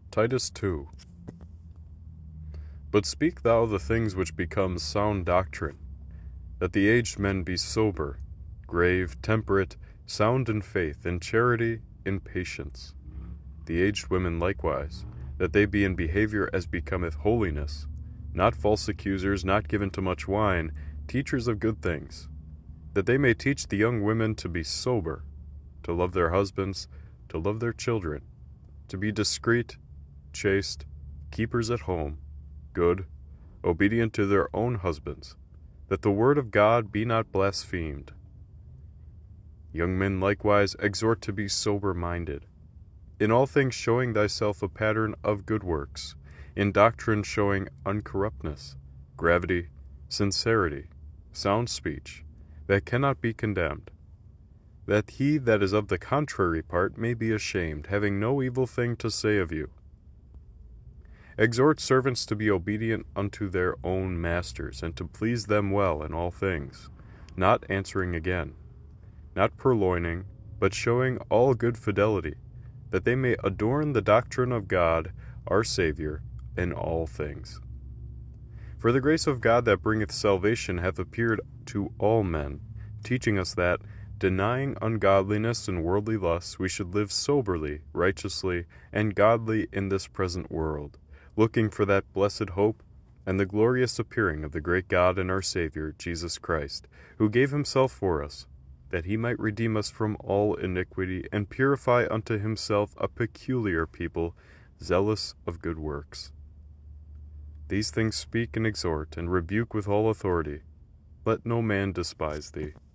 Titus 2. But speak thou the things which become sound doctrine, that the aged men be sober, grave, temperate, sound in faith, in charity, in patience. The aged women likewise, that they be in behavior as becometh holiness, not false accusers, not given to much wine, teachers of good things, that they may teach the young women to be sober, to love their husbands, to love their children, to be discreet, chaste, keepers at home, good, obedient to their own husbands, that the word of God be not blasphemed. Young men likewise exhort to be sober-minded, in all things showing thyself a pattern of good works, in doctrine showing uncorruptness, gravity, sincerity, sound speech, that cannot be condemned, that he that is of the contrary part may be ashamed, having no evil thing to say of you. Exhort servants to be obedient unto their own masters, and to please them well in all things, not answering again, not purloining, but showing all good fidelity, that they may adorn the doctrine of God our Saviour in all things. For the grace of God that bringeth salvation hath appeared to all men, teaching us that, denying ungodliness and worldly lusts, we should live soberly, righteously, and godly in this present world, looking for that blessed hope and the glorious appearing of the great God and our Saviour, Jesus Christ, who gave himself for us, that he might redeem us from all iniquity, and purify unto himself a peculiar people, zealous of good works. These things speak and exhort, and rebuke with all authority. Let no man despise thee.